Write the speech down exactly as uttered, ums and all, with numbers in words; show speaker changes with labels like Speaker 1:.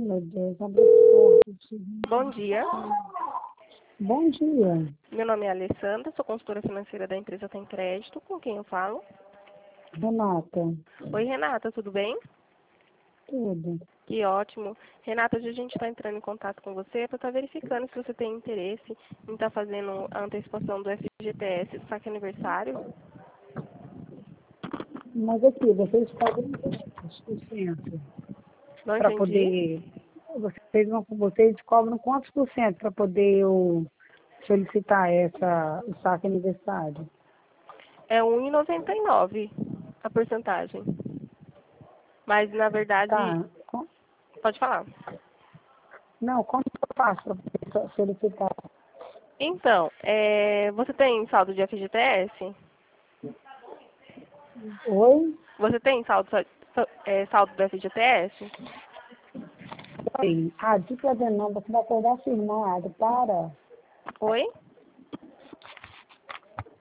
Speaker 1: meu Deus, abre a porta.
Speaker 2: Bom dia.
Speaker 1: Bom dia.
Speaker 2: Meu nome é Alessandra, sou consultora financeira da empresa Tem Crédito. Com quem eu falo?
Speaker 1: Renata.
Speaker 2: Oi, Renata, tudo bem?
Speaker 1: Tudo.
Speaker 2: Que ótimo. Renata, hoje a gente está entrando em contato com você para estar verificando se você tem interesse em estar fazendo a antecipação do F G T S do saque aniversário.
Speaker 1: Mas aqui, vocês cobram quantos por cento
Speaker 2: Não
Speaker 1: para
Speaker 2: entendi.
Speaker 1: poder. Vocês, vão, vocês cobram quantos por cento para poder eu solicitar essa, o saque aniversário?
Speaker 2: É um vírgula noventa e nove a porcentagem. Mas, na verdade,
Speaker 1: Tá. Com-
Speaker 2: pode falar.
Speaker 1: Não, como que eu faço para poder solicitar?
Speaker 2: Então, é, você tem saldo de F G T S?
Speaker 1: Oi?
Speaker 2: Você tem saldo, é, saldo do F G T S?
Speaker 1: Oi. Ah, de fazer não, você vai acordar firmado. Para.
Speaker 2: Oi?